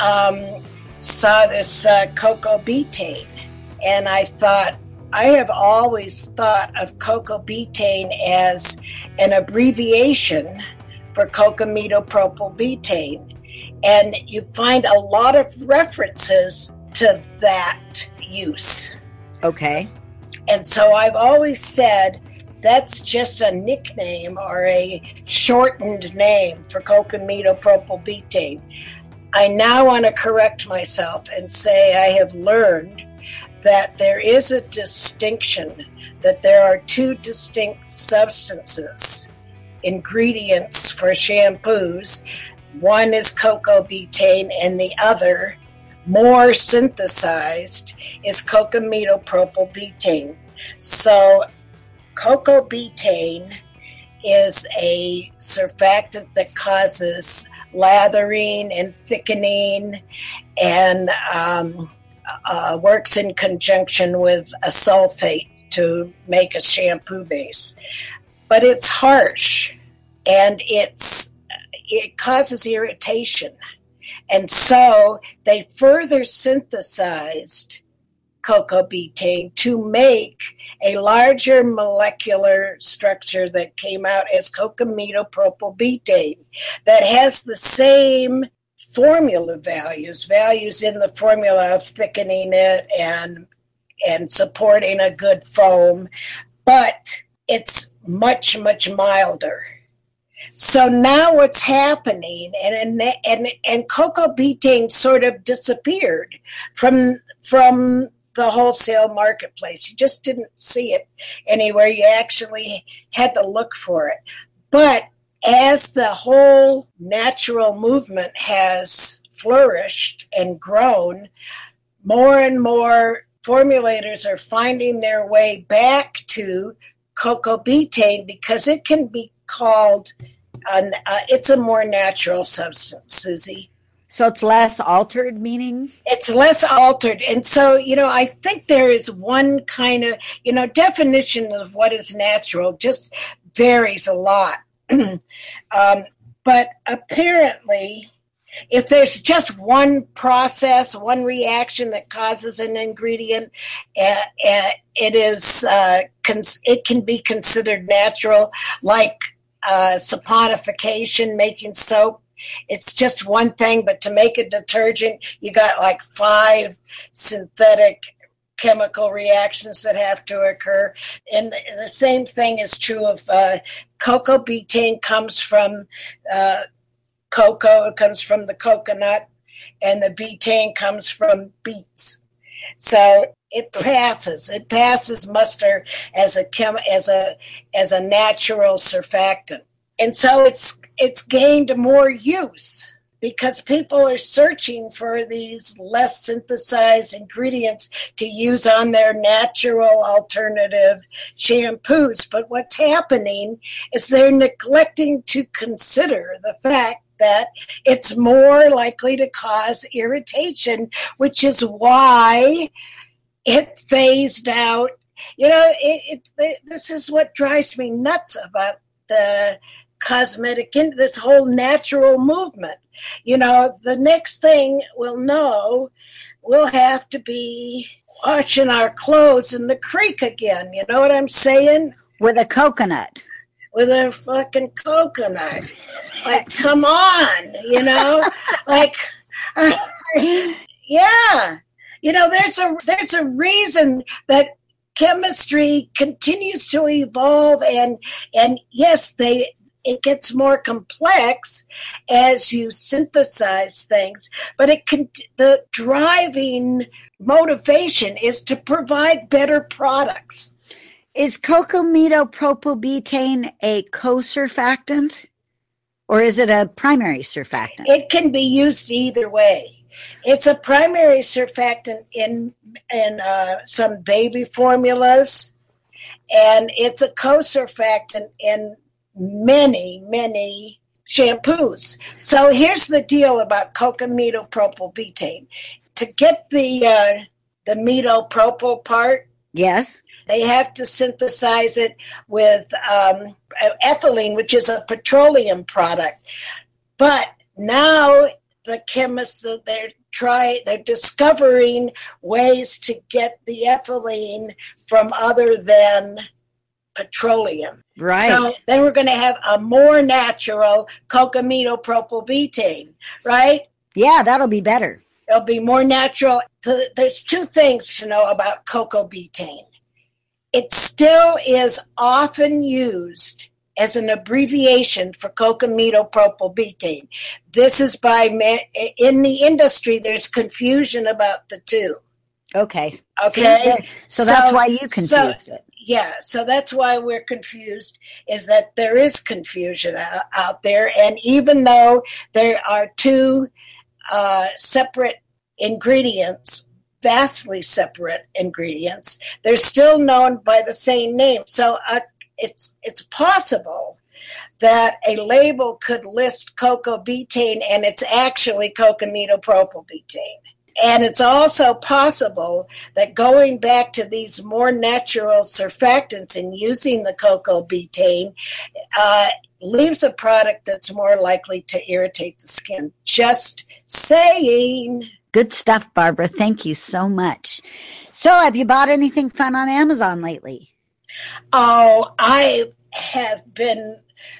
saw this cocobetane, and I thought, I have always thought of cocobetane as an abbreviation for cocamidopropylbetane. And you find a lot of references to that use. Okay. And so I've always said that's just a nickname or a shortened name for cocamidopropylbetane. I now want to correct myself and say I have learned that there is a distinction, that there are two distinct substances, ingredients for shampoos. One is cocobetane, and the other, more synthesized, is cocamidopropylbetane. So cocobetane is a surfactant that causes lathering and thickening, and works in conjunction with a sulfate to make a shampoo base. But it's harsh, and it causes irritation. And so they further synthesized cocobetane to make a larger molecular structure that came out as cocamidopropylbetane that has the same formula values in the formula of thickening it and supporting a good foam, but it's much, much milder. So now what's happening, and cocobetane sort of disappeared from the wholesale marketplace. You just didn't see it anywhere. You actually had to look for it. But as the whole natural movement has flourished and grown, more and more formulators are finding their way back to cocobetane because it can be called, it's a more natural substance, Susie. So it's less altered, meaning? It's less altered. And so, I think there is one kind of, definition of what is natural just varies a lot. But apparently, if there's just one process, one reaction that causes an ingredient, it can be considered natural, like saponification, making soap. It's just one thing, but to make a detergent, you got like 5 synthetic chemical reactions that have to occur. And the same thing is true of cocobetane. Comes from cocoa, it comes from the coconut, and the betaine comes from beets. So it passes muster as a natural surfactant. And so it's gained more use because people are searching for these less synthesized ingredients to use on their natural alternative shampoos. But what's happening is they're neglecting to consider the fact that it's more likely to cause irritation, which is why it phased out. This is what drives me nuts about the cosmetic in this whole natural movement. The next thing we'll know, we'll have to be washing our clothes in the creek again. You know what I'm saying? With a coconut. With a fucking coconut. Like, come on, like, yeah. There's a reason that chemistry continues to evolve, and yes, it gets more complex as you synthesize things, but the driving motivation is to provide better products. Is cocamidopropylbutane a co-surfactant, or is it a primary surfactant? It can be used either way. It's a primary surfactant in some baby formulas, and it's a co-surfactant in many, many shampoos. So here's the deal about cocamidopropylbutane. To get the midopropyl part, yes, they have to synthesize it with ethylene, which is a petroleum product. But now the chemists, they're discovering ways to get the ethylene from other than petroleum. Right. So then we're going to have a more natural cocamidopropylbutane, right? Yeah, that'll be better. It'll be more natural. There's two things to know about cocobutane. It still is often used as an abbreviation for cocamidopropylbutane. This is in the industry, there's confusion about the two. Okay. Okay. So that's why you confused it. Yeah, so that's why we're confused, is that there is confusion out there. And even though there are two separate ingredients, vastly separate ingredients, they're still known by the same name. So it's possible that a label could list cocobutane and it's actually cocamidopropylbutane. And it's also possible that going back to these more natural surfactants and using the cocobutane leaves a product that's more likely to irritate the skin. Just saying. Good stuff, Barbara. Thank you so much. So have you bought anything fun on Amazon lately? Oh, I have been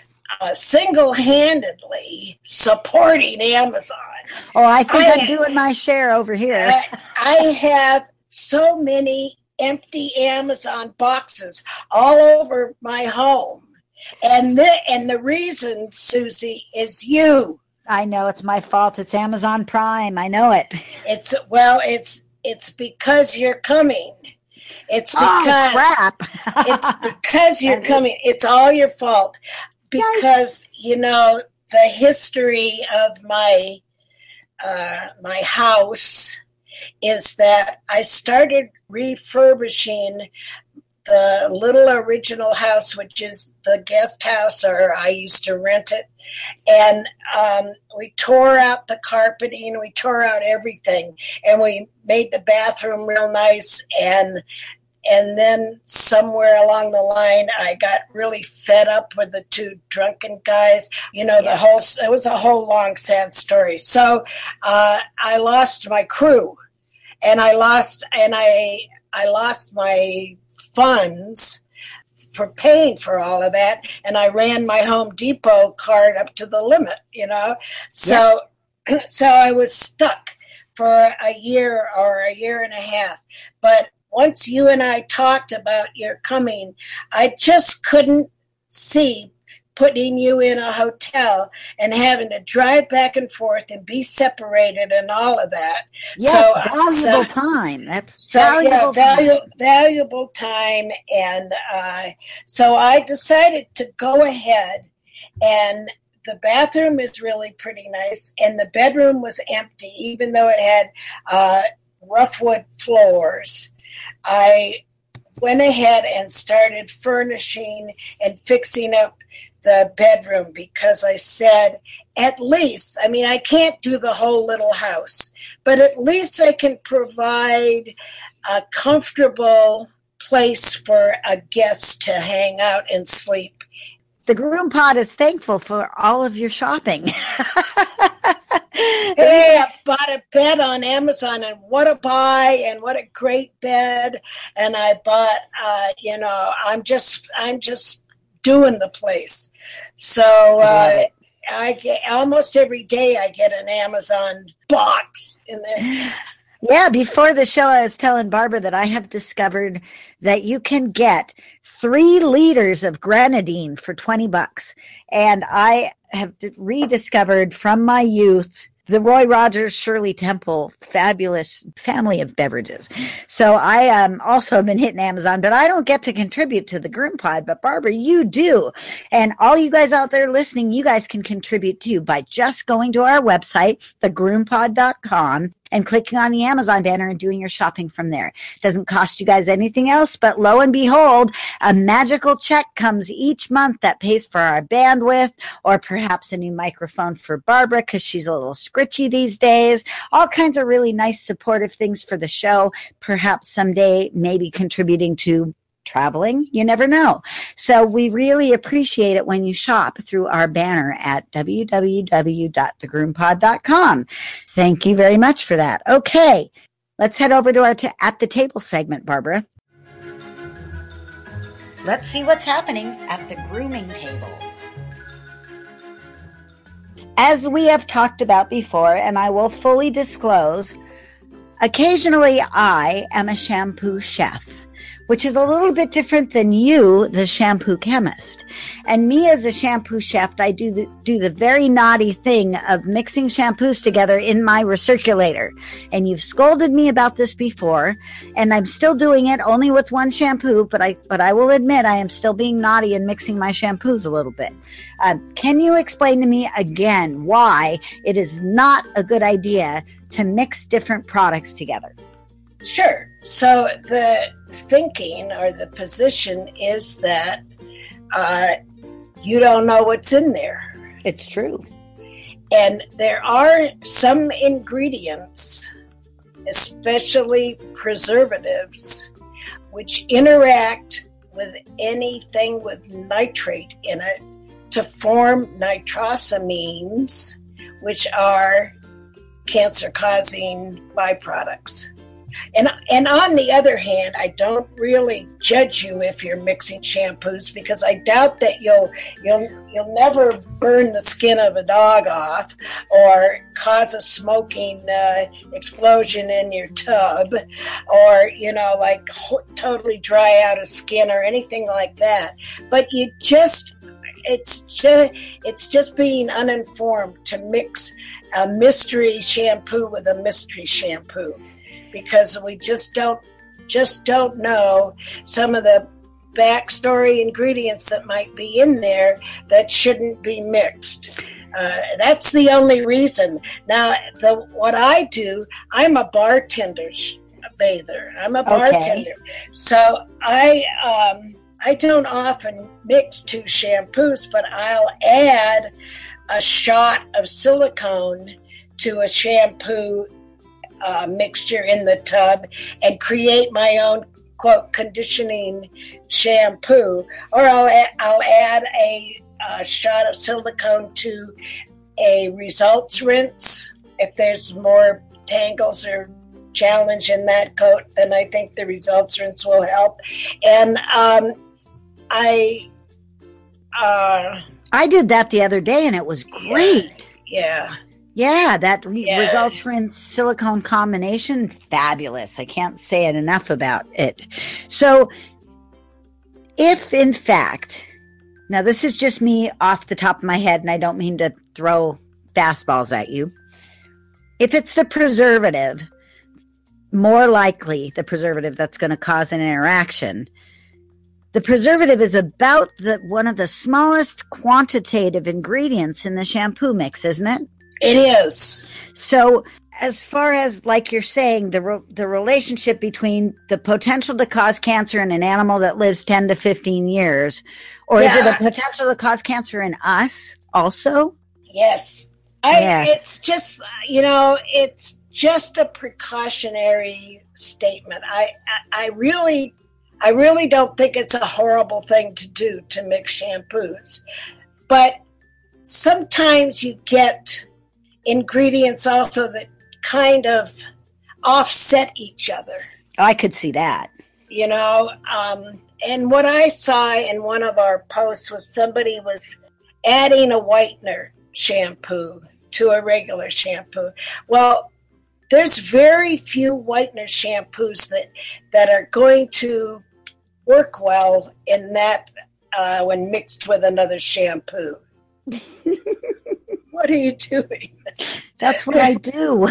single-handedly supporting Amazon. Oh, I think I'm doing my share over here. I have so many empty Amazon boxes all over my home. And the reason, Susie, is you. I know it's my fault. It's Amazon Prime. I know it. It's because you're coming. It's because crap. It's because you're coming. It's all your fault. Because the history of my house is that I started refurbishing the little original house, which is the guest house, or I used to rent it. And we tore out the carpeting, we tore out everything, and we made the bathroom real nice. And then somewhere along the line, I got really fed up with the two drunken guys. It was a whole long, sad story. So I lost my crew, and I lost my funds for paying for all of that, and I ran my Home Depot card up to the limit, So I was stuck for a year or a year and a half. But once you and I talked about your coming, I just couldn't see putting you in a hotel and having to drive back and forth and be separated and all of that. Yes, valuable time. That's valuable time. And so I decided to go ahead, and the bathroom is really pretty nice, and the bedroom was empty, even though it had rough wood floors. I went ahead and started furnishing and fixing up the bedroom because I said, at least, I mean, I can't do the whole little house, but at least I can provide a comfortable place for a guest to hang out and sleep. The Groom Pod is thankful for all of your shopping. Hey, I bought a bed on Amazon, and what a buy, and what a great bed. And I bought, I'm just doing the place. So I get almost every day I get an Amazon box in there. Yeah, before the show, I was telling Barbara that I have discovered that you can get 3 liters of grenadine for $20. And I have rediscovered from my youth the Roy Rogers, Shirley Temple, fabulous family of beverages. So I also been hitting Amazon, but I don't get to contribute to the Groom Pod. But Barbara, you do. And all you guys out there listening, you guys can contribute too by just going to our website, thegroompod.com, and clicking on the Amazon banner and doing your shopping from there. It doesn't cost you guys anything else, but lo and behold, a magical check comes each month that pays for our bandwidth, or perhaps a new microphone for Barbara because she's a little scritchy these days. All kinds of really nice supportive things for the show. Perhaps someday maybe contributing to traveling. You never know. So we really appreciate it when you shop through our banner at www.thegroompod.com. Thank you very much for that. Okay, let's head over to our At the Table segment, Barbara. Let's see what's happening at the grooming table. As we have talked about before, and I will fully disclose, occasionally I am a shampoo chef, which is a little bit different than you, the shampoo chemist. And me as a shampoo chef, I do the very naughty thing of mixing shampoos together in my recirculator. And you've scolded me about this before, and I'm still doing it only with one shampoo, but I will admit I am still being naughty and mixing my shampoos a little bit. Can you explain to me again why it is not a good idea to mix different products together? Sure. So the thinking or the position is that you don't know what's in there. It's true. And there are some ingredients, especially preservatives, which interact with anything with nitrate in it to form nitrosamines, which are cancer-causing byproducts. And on the other hand, I don't really judge you if you're mixing shampoos, because I doubt that you'll never burn the skin of a dog off or cause a smoking explosion in your tub, or totally dry out a skin or anything like that. But it's just being uninformed to mix a mystery shampoo with a mystery shampoo, because we just don't know some of the backstory ingredients that might be in there that shouldn't be mixed. That's the only reason. Now, what I do, I'm a bartender bather. I'm a bartender. Okay. So I don't often mix 2 shampoos, but I'll add a shot of silicone to a shampoo mixture in the tub and create my own, quote, conditioning shampoo. Or I'll add a shot of silicone to a results rinse. If there's more tangles or challenge in that coat, then I think the results rinse will help. And I did that the other day, and it was great. Yeah. Yeah, that results rinse silicone combination, fabulous. I can't say it enough about it. So if, in fact, now this is just me off the top of my head, and I don't mean to throw fastballs at you. If it's the preservative, more likely the preservative that's going to cause an interaction, The preservative is about one of the smallest quantitative ingredients in the shampoo mix, isn't it? It is. So as far as, like you're saying, the relationship between the potential to cause cancer in an animal that lives 10 to 15 years, or is it a potential to cause cancer in us also? Yes. It's just, it's just a precautionary statement. I really don't think it's a horrible thing to do to mix shampoos. But sometimes you get ingredients also that kind of offset each other. I could see that. And what I saw in one of our posts was somebody was adding a whitener shampoo to a regular shampoo. Well, there's very few whitener shampoos that are going to work well in that when mixed with another shampoo. What are you doing? That's what I do.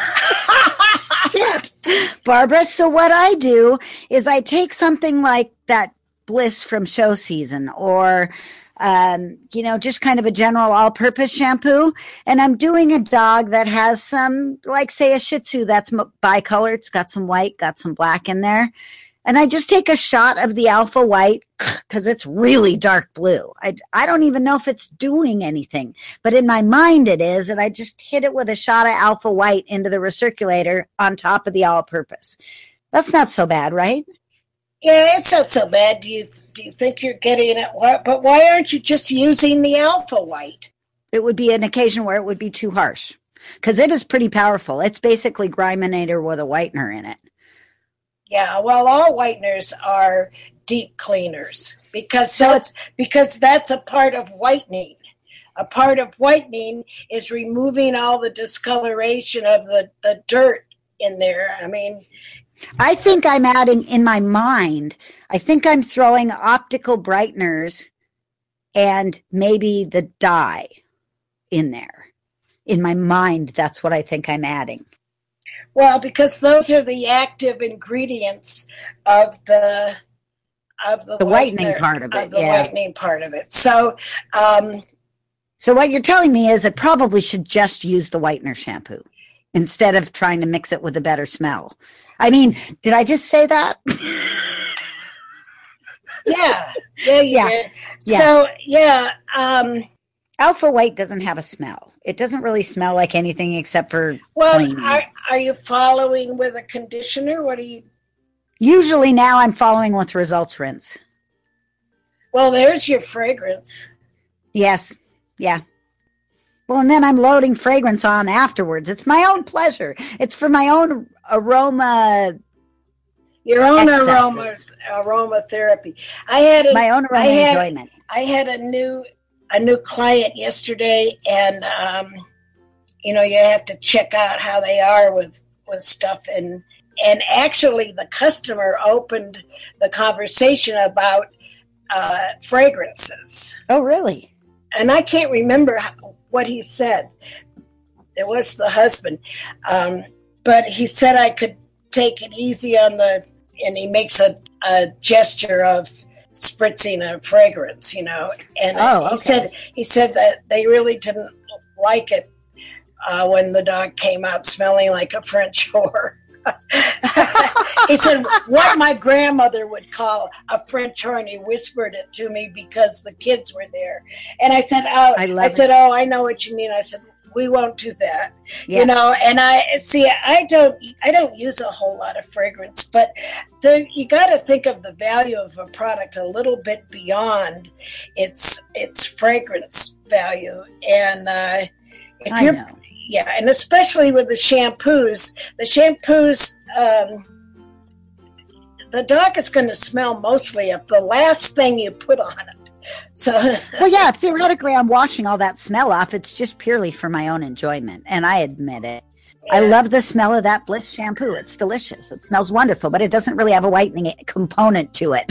Shit. Barbara, so what I do is I take something like that Bliss from Show Season or, just kind of a general all-purpose shampoo, and I'm doing a dog that has some, like say a Shih Tzu that's bicolored. It's got some white, got some black in there. And I just take a shot of the Alpha White because it's really dark blue. I don't even know if it's doing anything, but in my mind it is. And I just hit it with a shot of Alpha White into the recirculator on top of the all-purpose. That's not so bad, right? Yeah, it's not so bad. Do you think you're getting it? But why aren't you just using the Alpha White? It would be an occasion where it would be too harsh because it is pretty powerful. It's basically Gryminator with a whitener in it. Yeah, well, all whiteners are deep cleaners because that's a part of whitening. A part of whitening is removing all the discoloration of the dirt in there. I mean, I think I'm adding in my mind, I think I'm throwing optical brighteners and maybe the dye in there. In my mind, that's what I think I'm adding. Well, because those are the active ingredients of the whitening part of it. Whitening part of it. So, so what you're telling me is I probably should just use the whitener shampoo instead of trying to mix it with a better smell. I mean, did I just say that? Yeah, you did. So, Alpha White doesn't have a smell. It doesn't really smell like anything except for cleaning. Are you following with a conditioner? What are you? Usually now I'm following with Results Rinse. Well, there's your fragrance. Yes. Yeah. Well, and then I'm loading fragrance on afterwards. It's my own pleasure. It's for my own aroma. Your own aromatherapy. My own aroma enjoyment. I had a new client yesterday, and you have to check out how they are with stuff, and actually the customer opened the conversation about fragrances. Oh, really? And I can't remember what he said. It was the husband, but he said I could take it easy on and he makes a gesture of spritzing a fragrance, and he said that they really didn't like it when the dog came out smelling like a French whore. He said what my grandmother would call a French whore, and he whispered it to me because the kids were there. And I said, I know what you mean. I said, we won't do that, And I don't use a whole lot of fragrance, but you got to think of the value of a product a little bit beyond its fragrance value. And and especially with the shampoos, the dog is going to smell mostly of the last thing you put on it. So, well, yeah, theoretically, I'm washing all that smell off. It's just purely for my own enjoyment, and I admit it. Yeah. I love the smell of that Bliss shampoo. It's delicious. It smells wonderful, but it doesn't really have a whitening component to it.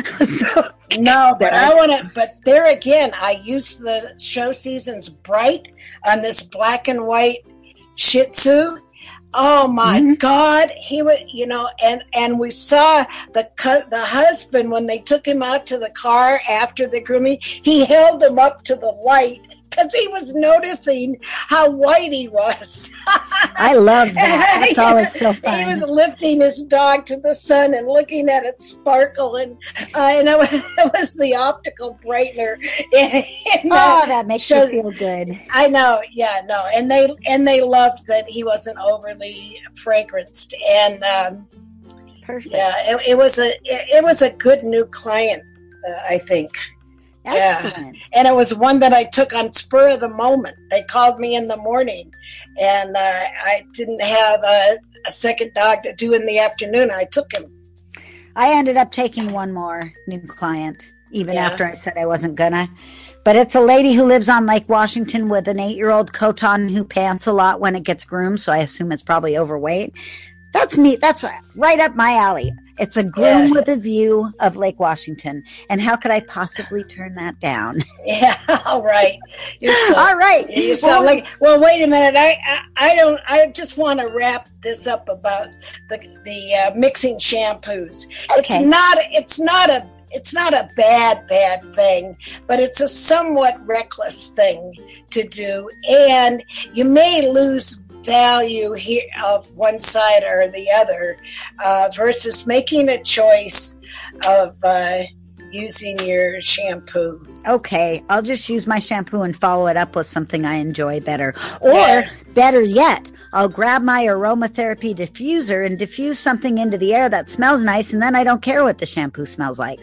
But there again, I use the Show Season's Bright on this black and white Shih Tzu. Oh my God, he would, and we saw the husband when they took him out to the car after the grooming. He held him up to the light because he was noticing how white he was. I love that. That's always so fun. He was lifting his dog to the sun and looking at it sparkle, and it was the optical brightener. That makes you feel good. I know, yeah, no, and they loved that he wasn't overly fragranced, and perfect. Yeah, it was a good new client, I think. Excellent. Yeah. And it was one that I took on spur of the moment. They called me in the morning, and I didn't have a second dog to do in the afternoon. I took him. I ended up taking one more new client, even after I said I wasn't gonna. But it's a lady who lives on Lake Washington with an 8-year-old Coton who pants a lot when it gets groomed, so I assume it's probably overweight. That's me. That's right up my alley. It's a groom with a view of Lake Washington. And how could I possibly turn that down? Yeah, all right. All right. You sound well, wait a minute. I just want to wrap this up about the mixing shampoos. Okay. It's not a bad thing, but it's a somewhat reckless thing to do. And you may lose value here of one side or the other versus making a choice of using your shampoo. Okay, I'll just use my shampoo and follow it up with something I enjoy better. Or better yet, I'll grab my aromatherapy diffuser and diffuse something into the air that smells nice, and then I don't care what the shampoo smells like.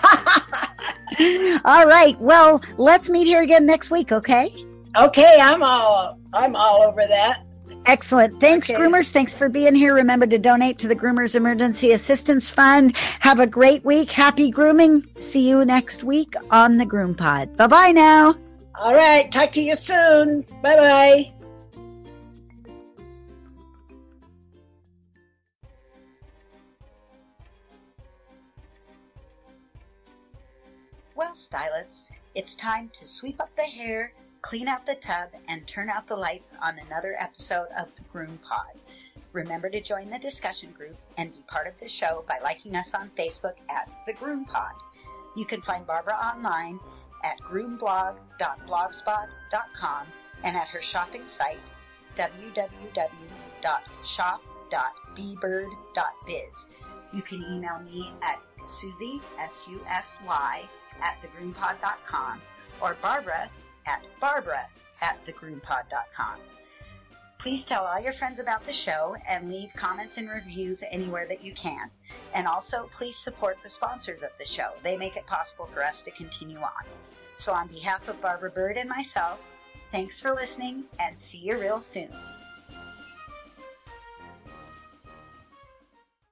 All right, well, let's meet here again next week, okay? Okay, I'm all over that. Excellent. Thanks, groomers. Thanks for being here. Remember to donate to the Groomers Emergency Assistance Fund. Have a great week. Happy grooming. See you next week on the Groom Pod. Bye-bye now. All right. Talk to you soon. Bye-bye. Well, stylists, it's time to sweep up the hair, clean out the tub, and turn out the lights on another episode of the Groom Pod. Remember to join the discussion group and be part of the show by liking us on Facebook at the Groom Pod. You can find Barbara online at groomblog.blogspot.com and at her shopping site www.shop.bbird.biz. You can email me at Susie, S-U-S-Y, at thegroompod.com or Barbara at thegroompod.com. Please tell all your friends about the show and leave comments and reviews anywhere that you can. And also, please support the sponsors of the show. They make it possible for us to continue on. So on behalf of Barbara Bird and myself, thanks for listening and see you real soon.